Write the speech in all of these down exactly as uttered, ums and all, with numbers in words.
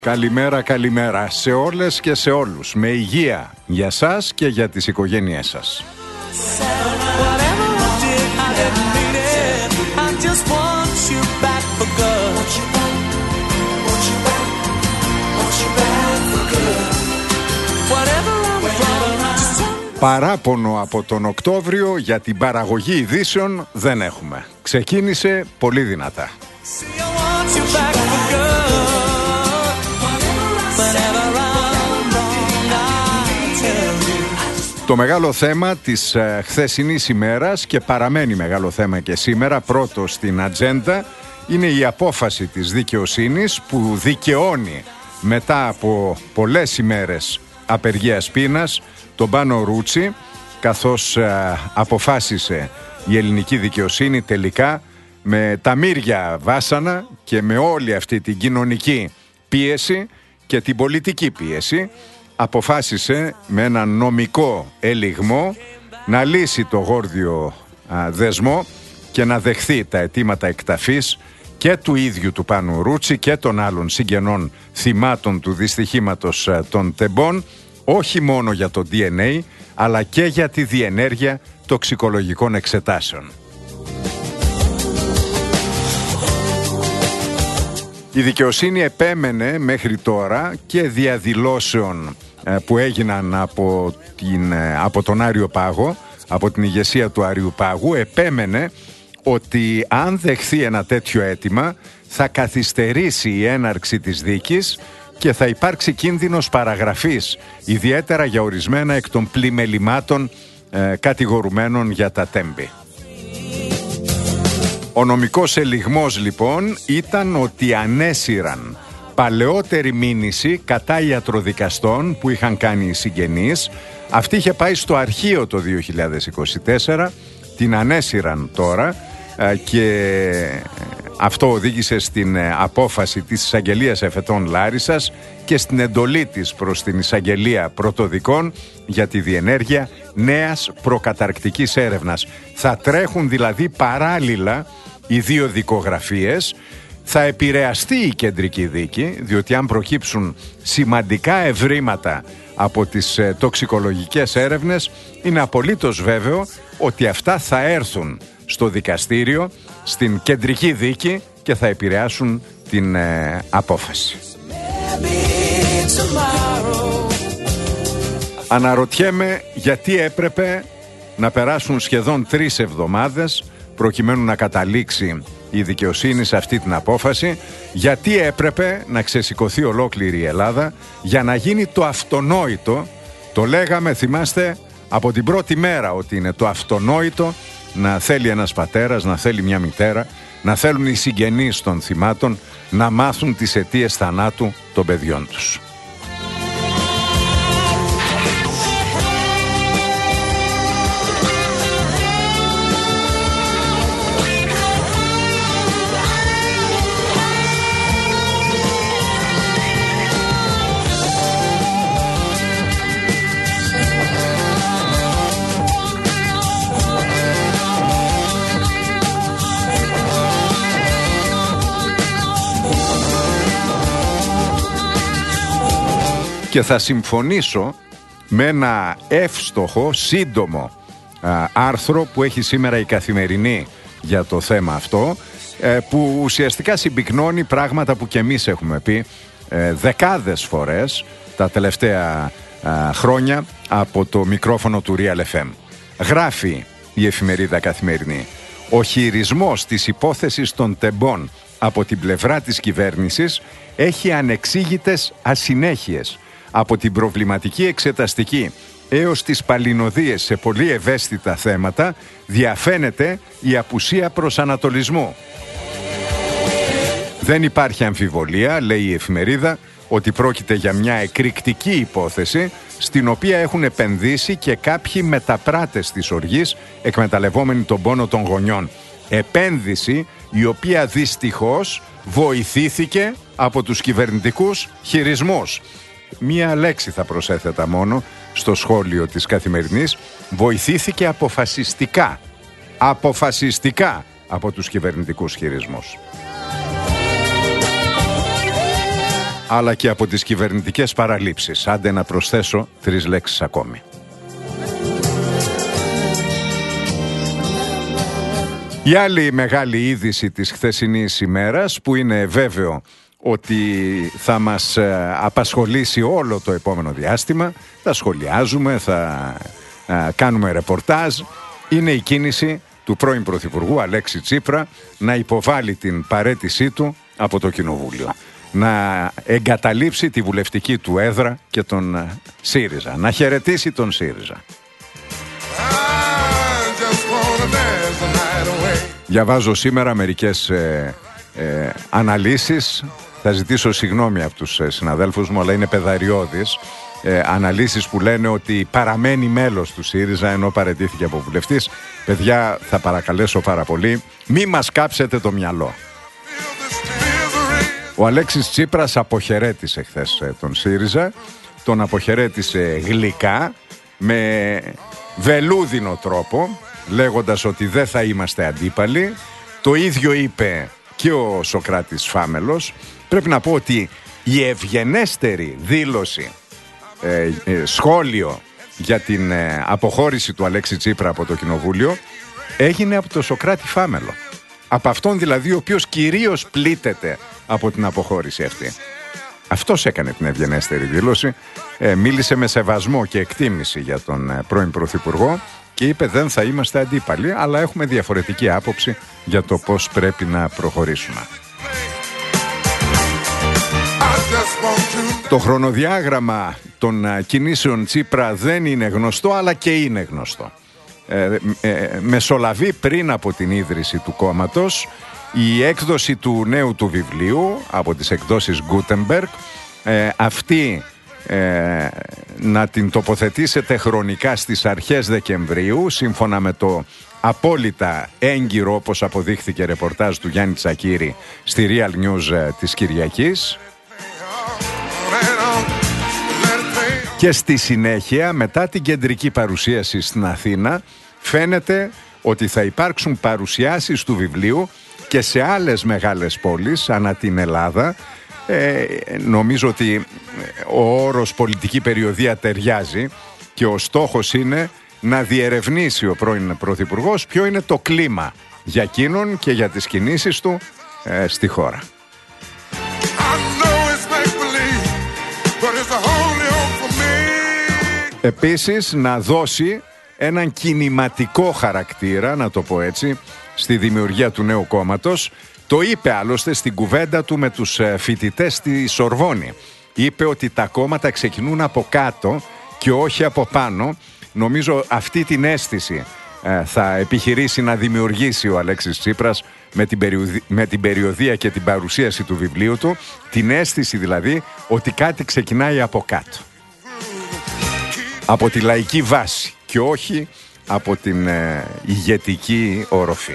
Καλημέρα, καλημέρα σε όλες και σε όλους. Με υγεία για σας και για τις οικογένειές σας. Παράπονο από τον Οκτώβριο για την παραγωγή ειδήσεων δεν έχουμε. Ξεκίνησε πολύ δυνατά. Το μεγάλο θέμα της ε, χθεσινής ημέρας και παραμένει μεγάλο θέμα και σήμερα, πρώτο στην ατζέντα, είναι η απόφαση της δικαιοσύνης που δικαιώνει μετά από πολλές ημέρες απεργίας πείνας τον Πάνο Ρούτσι, καθώς ε, αποφάσισε η ελληνική δικαιοσύνη τελικά με τα μύρια βάσανα και με όλη αυτή την κοινωνική πίεση και την πολιτική πίεση, αποφάσισε με ένα νομικό ελιγμό να λύσει το γόρδιο α, δεσμό και να δεχθεί τα αιτήματα εκταφής και του ίδιου του Πάνου Ρούτσι και των άλλων συγγενών θυμάτων του δυστυχήματος α, των τεμπών, όχι μόνο για το ντι εν έι αλλά και για τη διενέργεια τοξικολογικών εξετάσεων. Η δικαιοσύνη επέμενε μέχρι τώρα και διαδηλώσεων που έγιναν από, την, από τον Άριο Πάγο, από την ηγεσία του Άριου Πάγου, επέμενε ότι αν δεχθεί ένα τέτοιο αίτημα θα καθυστερήσει η έναρξη της δίκης και θα υπάρξει κίνδυνος παραγραφής, ιδιαίτερα για ορισμένα εκ των πλημελημάτων ε, κατηγορουμένων για τα τέμπη. Ο νομικός ελιγμός λοιπόν ήταν ότι ανέσυραν παλαιότερη μήνυση κατά ιατροδικαστών που είχαν κάνει οι συγγενείς. Αυτή είχε πάει στο αρχείο το δύο χιλιάδες είκοσι τέσσερα, την ανέσυραν τώρα και αυτό οδήγησε στην απόφαση της Εισαγγελίας Εφετών Λάρισσας και στην εντολή της προς την Εισαγγελία Πρωτοδικών για τη διενέργεια νέας προκαταρκτικής έρευνας. Θα τρέχουν δηλαδή παράλληλα οι δύο δικογραφίες. Θα επηρεαστεί η κεντρική δίκη, διότι αν προκύψουν σημαντικά ευρήματα από τις ε, τοξικολογικές έρευνες, είναι απολύτως βέβαιο ότι αυτά θα έρθουν στο δικαστήριο, στην κεντρική δίκη και θα επηρεάσουν την ε, απόφαση. Αναρωτιέμαι γιατί έπρεπε να περάσουν σχεδόν τρεις εβδομάδες προκειμένου να καταλήξει η δικαιοσύνη σε αυτή την απόφαση, γιατί έπρεπε να ξεσηκωθεί ολόκληρη η Ελλάδα για να γίνει το αυτονόητο. Το λέγαμε, θυμάστε, από την πρώτη μέρα ότι είναι το αυτονόητο να θέλει ένας πατέρας, να θέλει μια μητέρα, να θέλουν οι συγγενείς των θυμάτων να μάθουν τις αιτίες θανάτου των παιδιών τους. Και θα συμφωνήσω με ένα εύστοχο, σύντομο α, άρθρο που έχει σήμερα η Καθημερινή για το θέμα αυτό, ε, που ουσιαστικά συμπυκνώνει πράγματα που και εμείς έχουμε πει ε, δεκάδες φορές τα τελευταία α, χρόνια από το μικρόφωνο του Real εφ εμ. Γράφει η εφημερίδα Καθημερινή: ο χειρισμός της υπόθεσης των τεμπών από την πλευρά της κυβέρνησης έχει ανεξήγητες ασυνέχειες. Από την προβληματική εξεταστική έως τις παλινοδίες σε πολύ ευαίσθητα θέματα διαφαίνεται η απουσία προσανατολισμού. Δεν υπάρχει αμφιβολία, λέει η εφημερίδα, ότι πρόκειται για μια εκρηκτική υπόθεση στην οποία έχουν επενδύσει και κάποιοι μεταπράτες της οργής εκμεταλλευόμενοι τον πόνο των γονιών. Επένδυση η οποία δυστυχώς βοηθήθηκε από τους κυβερνητικούς χειρισμούς. Μία λέξη θα προσέθετα μόνο στο σχόλιο της Καθημερινής: βοηθήθηκε αποφασιστικά. Αποφασιστικά από τους κυβερνητικούς χειρισμούς. αλλά και από τις κυβερνητικές παραλήψεις. Άντε να προσθέσω τρεις λέξεις ακόμη. Η άλλη μεγάλη είδηση της χθεσινής ημέρας, που είναι βέβαιο ότι θα μας απασχολήσει όλο το επόμενο διάστημα, θα σχολιάζουμε, θα κάνουμε ρεπορτάζ, είναι η κίνηση του πρώην Πρωθυπουργού Αλέξη Τσίπρα να υποβάλει την παραίτησή του από το Κοινοβούλιο, να εγκαταλείψει τη βουλευτική του έδρα και τον ΣΥΡΙΖΑ, να χαιρετήσει τον ΣΥΡΙΖΑ. Διαβάζω σήμερα μερικές ε, ε, αναλύσεις. Θα ζητήσω συγγνώμη από τους ε, συναδέλφους μου, αλλά είναι πεδαριώδεις. Ε, αναλύσεις που λένε ότι παραμένει μέλος του ΣΥΡΙΖΑ ενώ παραιτήθηκε από βουλευτής. Παιδιά, θα παρακαλέσω πάρα πολύ, μη μας κάψετε το μυαλό. Ο Αλέξης Τσίπρας αποχαιρέτησε χθες ε, τον ΣΥΡΙΖΑ. Τον αποχαιρέτησε γλυκά, με βελούδινο τρόπο, λέγοντας ότι δεν θα είμαστε αντίπαλοι. Το ίδιο είπε και ο Σωκράτης Φάμελος. Πρέπει να πω ότι η ευγενέστερη δήλωση, ε, ε, σχόλιο για την ε, αποχώρηση του Αλέξη Τσίπρα από το Κοινοβούλιο έγινε από τον Σωκράτη Φάμελο. Από αυτόν δηλαδή ο οποίος κυρίως πλήττεται από την αποχώρηση αυτή. Αυτός έκανε την ευγενέστερη δήλωση, ε, μίλησε με σεβασμό και εκτίμηση για τον ε, πρώην Πρωθυπουργό και είπε δεν θα είμαστε αντίπαλοι, αλλά έχουμε διαφορετική άποψη για το πώς πρέπει να προχωρήσουμε. Το χρονοδιάγραμμα των ε, κινήσεων Τσίπρα δεν είναι γνωστό, αλλά και είναι γνωστό. Ε, ε, μεσολαβεί πριν από την ίδρυση του κόμματος η έκδοση του νέου του βιβλίου από τις εκδόσεις Gutenberg. Ε, αυτή ε, να την τοποθετήσετε χρονικά στις αρχές Δεκεμβρίου, σύμφωνα με το απόλυτα έγκυρο, όπως αποδείχθηκε, ρεπορτάζ του Γιάννη Τσακίρη στη Real News ε, της Κυριακής. Και στη συνέχεια, μετά την κεντρική παρουσίαση στην Αθήνα, φαίνεται ότι θα υπάρξουν παρουσιάσεις του βιβλίου και σε άλλες μεγάλες πόλεις ανά την Ελλάδα. Ε, νομίζω ότι ο όρος πολιτική περιοδεία ταιριάζει και ο στόχος είναι να διερευνήσει ο πρώην Πρωθυπουργός ποιο είναι το κλίμα για εκείνον και για τις κινήσεις του ε, στη χώρα. Επίσης να δώσει έναν κινηματικό χαρακτήρα, να το πω έτσι, στη δημιουργία του νέου κόμματος. Το είπε άλλωστε στην κουβέντα του με τους φοιτητές στη Σορβόνη. Είπε ότι τα κόμματα ξεκινούν από κάτω και όχι από πάνω. Νομίζω αυτή την αίσθηση ε, θα επιχειρήσει να δημιουργήσει ο Αλέξης Τσίπρας με την, περιοδι... με την περιοδεία και την παρουσίαση του βιβλίου του. Την αίσθηση δηλαδή ότι κάτι ξεκινάει από κάτω. Από τη λαϊκή βάση και όχι από την ε, ηγετική οροφή.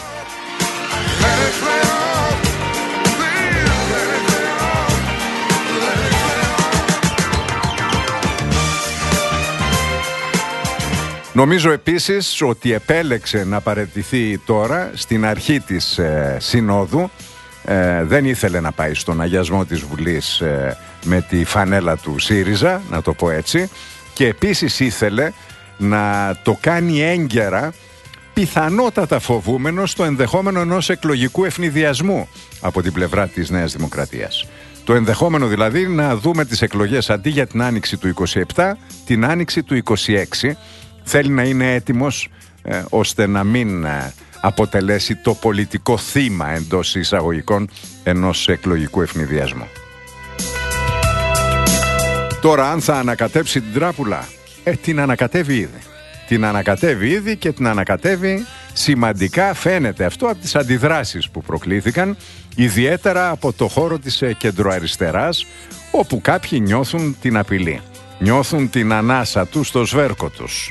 Νομίζω επίσης ότι επέλεξε να παραιτηθεί τώρα στην αρχή της ε, Συνόδου. Ε, δεν ήθελε να πάει στον αγιασμό της Βουλής ε, με τη φανέλα του ΣΥΡΙΖΑ, να το πω έτσι. Και επίσης ήθελε να το κάνει έγκαιρα, πιθανότατα φοβούμενο στο ενδεχόμενο ενός εκλογικού ευνηδιασμού από την πλευρά της Νέας Δημοκρατίας. Το ενδεχόμενο δηλαδή να δούμε τις εκλογές αντί για την άνοιξη του είκοσι επτά, την άνοιξη του είκοσι έξι. Θέλει να είναι έτοιμος ε, ώστε να μην ε, αποτελέσει το πολιτικό θύμα εντός εισαγωγικών ενός εκλογικού ευνηδιασμού. Τώρα αν θα ανακατέψει την τράπουλα, ε, την ανακατεύει ήδη. Την ανακατεύει ήδη και την ανακατεύει σημαντικά, φαίνεται αυτό από τις αντιδράσεις που προκλήθηκαν, ιδιαίτερα από το χώρο της ε, κεντροαριστεράς, όπου κάποιοι νιώθουν την απειλή. Νιώθουν την ανάσα τους στο σβέρκο τους.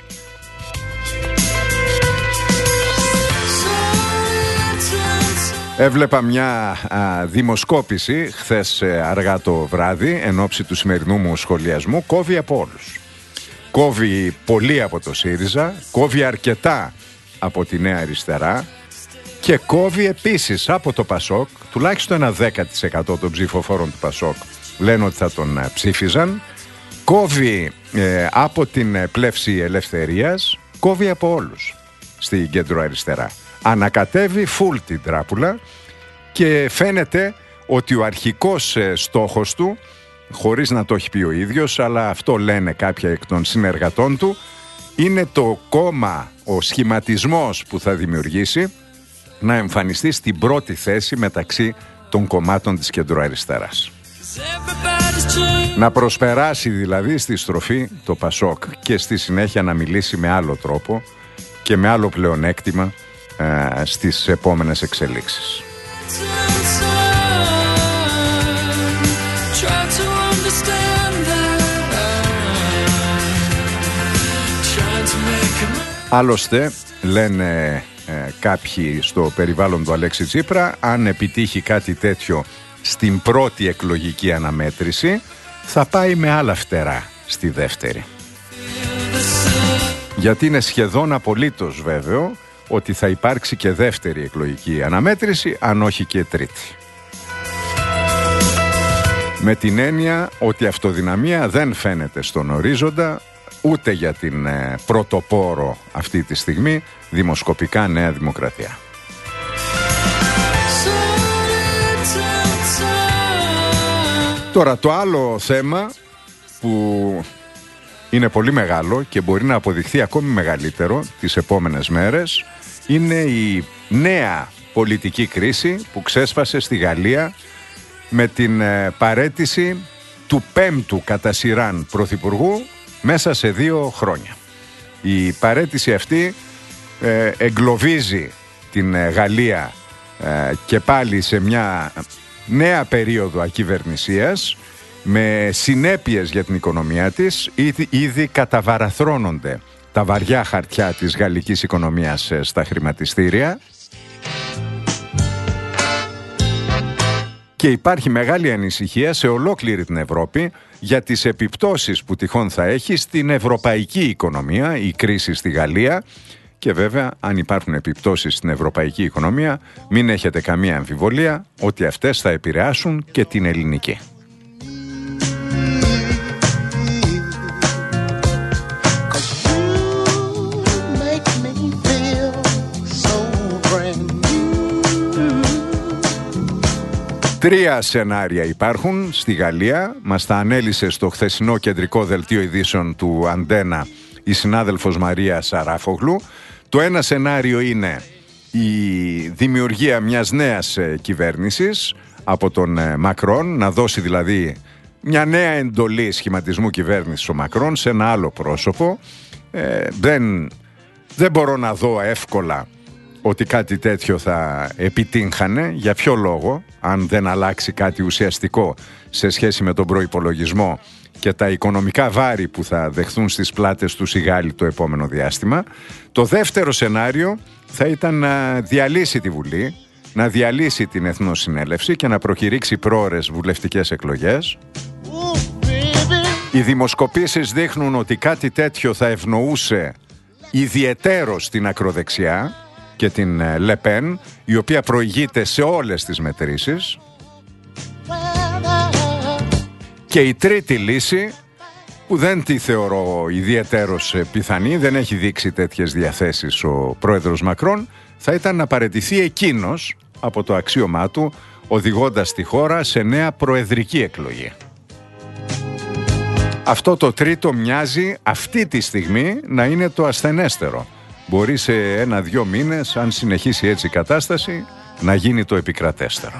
Έβλεπα μια α, δημοσκόπηση χθες ε, αργά το βράδυ, εν ώψη του σημερινού μου σχολιασμού. Κόβει από όλους. Κόβει πολύ από το ΣΥΡΙΖΑ, κόβει αρκετά από τη Νέα Αριστερά και κόβει επίσης από το ΠΑΣΟΚ, τουλάχιστον ένα δέκα τοις εκατό των ψηφοφόρων του ΠΑΣΟΚ λένε ότι θα τον ψήφιζαν. Κόβει ε, από την πλεύση ελευθερίας, κόβει από όλους στην κέντρο-αριστερά. Ανακατεύει φουλ την τράπουλα και φαίνεται ότι ο αρχικός ε, στόχος του, χωρίς να το έχει πει ο ίδιος, αλλά αυτό λένε κάποια εκ των συνεργατών του, είναι το κόμμα, ο σχηματισμός που θα δημιουργήσει να εμφανιστεί στην πρώτη θέση μεταξύ των κομμάτων της κεντροαριστεράς. Να προσπεράσει δηλαδή στη στροφή το Πασόκ και στη συνέχεια να μιλήσει με άλλο τρόπο και με άλλο πλεονέκτημα ε, στις επόμενες εξελίξεις. Άλλωστε λένε ε, κάποιοι στο περιβάλλον του Αλέξη Τσίπρα, αν επιτύχει κάτι τέτοιο στην πρώτη εκλογική αναμέτρηση, θα πάει με άλλα φτερά στη δεύτερη. Γιατί είναι σχεδόν απολύτως βέβαιο ότι θα υπάρξει και δεύτερη εκλογική αναμέτρηση, αν όχι και τρίτη. Με την έννοια ότι η αυτοδυναμία δεν φαίνεται στον ορίζοντα, ούτε για την ε, πρωτοπόρο αυτή τη στιγμή δημοσκοπικά Νέα Δημοκρατία. Τώρα το άλλο θέμα που είναι πολύ μεγάλο και μπορεί να αποδειχθεί ακόμη μεγαλύτερο τις επόμενες μέρες είναι η νέα πολιτική κρίση που ξέσπασε στη Γαλλία με την ε, παραίτηση του πέμπτου κατά σειράν πρωθυπουργού μέσα σε δύο χρόνια. Η παραίτηση αυτή ε, εγκλωβίζει την ε, Γαλλία ε, και πάλι σε μια νέα περίοδο ακυβερνησίας με συνέπειες για την οικονομία της. Ήδη, ήδη καταβαραθρώνονται τα βαριά χαρτιά της γαλλικής οικονομίας ε, στα χρηματιστήρια και υπάρχει μεγάλη ανησυχία σε ολόκληρη την Ευρώπη για τις επιπτώσεις που τυχόν θα έχει στην ευρωπαϊκή οικονομία η κρίση στη Γαλλία. Και βέβαια, αν υπάρχουν επιπτώσεις στην ευρωπαϊκή οικονομία, μην έχετε καμία αμφιβολία ότι αυτές θα επηρεάσουν και την ελληνική. Τρία σενάρια υπάρχουν στη Γαλλία. Μας τα ανέλησε στο χθεσινό κεντρικό δελτίο ειδήσεων του Αντένα η συνάδελφος Μαρία Σαράφογλου. Το ένα σενάριο είναι η δημιουργία μιας νέας κυβέρνησης από τον Μακρόν, να δώσει δηλαδή μια νέα εντολή σχηματισμού κυβέρνησης ο Μακρόν σε ένα άλλο πρόσωπο. Ε, δεν, δεν μπορώ να δω εύκολα ότι κάτι τέτοιο θα επιτύχανε. Για ποιο λόγο, αν δεν αλλάξει κάτι ουσιαστικό σε σχέση με τον προϋπολογισμό και τα οικονομικά βάρη που θα δεχθούν στις πλάτες τους οι Γάλλοι το επόμενο διάστημα. Το δεύτερο σενάριο θα ήταν να διαλύσει τη Βουλή, να διαλύσει την Εθνοσυνέλευση και να προκηρύξει πρόωρες βουλευτικές εκλογές. Οι δημοσκοπήσεις δείχνουν ότι κάτι τέτοιο θα ευνοούσε ιδιαιτέρως την ακροδεξιά και την Λεπέν, η οποία προηγείται σε όλες τις μετρήσεις. Και η τρίτη λύση, που δεν τη θεωρώ ιδιαιτέρως πιθανή, δεν έχει δείξει τέτοιες διαθέσεις ο πρόεδρος Μακρόν, θα ήταν να παραιτηθεί εκείνος από το αξίωμά του, οδηγώντας τη χώρα σε νέα προεδρική εκλογή. Αυτό το τρίτο μοιάζει αυτή τη στιγμή να είναι το ασθενέστερο. Μπορεί σε ένα-δυο μήνες, αν συνεχίσει έτσι η κατάσταση, να γίνει το επικρατέστερο.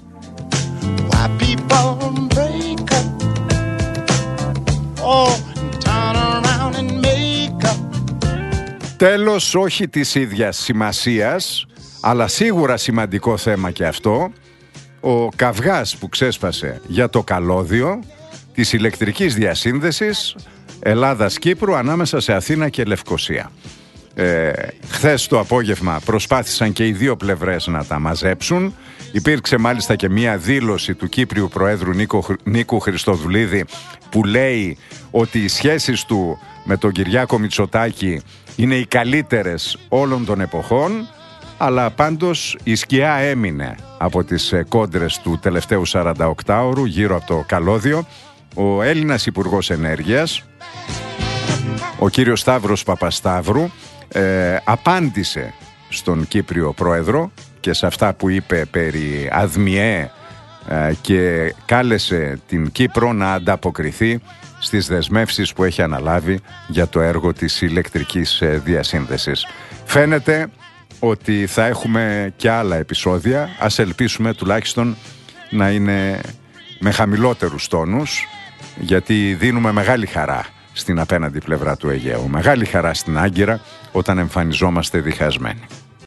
Τέλος, όχι της ίδιας σημασίας, αλλά σίγουρα σημαντικό θέμα και αυτό, ο καυγάς που ξέσπασε για το καλώδιο της ηλεκτρικής διασύνδεσης Ελλάδας-Κύπρου ανάμεσα σε Αθήνα και Λευκοσία. Ε, χθες το απόγευμα προσπάθησαν και οι δύο πλευρές να τα μαζέψουν. Υπήρξε μάλιστα και μία δήλωση του Κύπριου Προέδρου Νίκο, Νίκου Χριστοδουλίδη που λέει ότι οι σχέσεις του με τον Κυριάκο Μητσοτάκη είναι οι καλύτερες όλων των εποχών. Αλλά πάντως η σκιά έμεινε από τις κόντρες του τελευταίου σαρανταοκτάωρου γύρω από το καλώδιο. Ο Έλληνας Υπουργός Ενέργειας, ο κύριος Σταύρος Παπασταύρου, ε, απάντησε στον Κύπριο Πρόεδρο και σε αυτά που είπε περί ΑΔΜΙΕ ε, και κάλεσε την Κύπρο να ανταποκριθεί στις δεσμεύσεις που έχει αναλάβει για το έργο της ηλεκτρικής διασύνδεσης. Φαίνεται ότι θα έχουμε και άλλα επεισόδια. Ας ελπίσουμε τουλάχιστον να είναι με χαμηλότερους τόνους, γιατί δίνουμε μεγάλη χαρά στην απέναντι πλευρά του Αιγαίου, μεγάλη χαρά στην Άγκυρα όταν εμφανιζόμαστε διχασμένοι.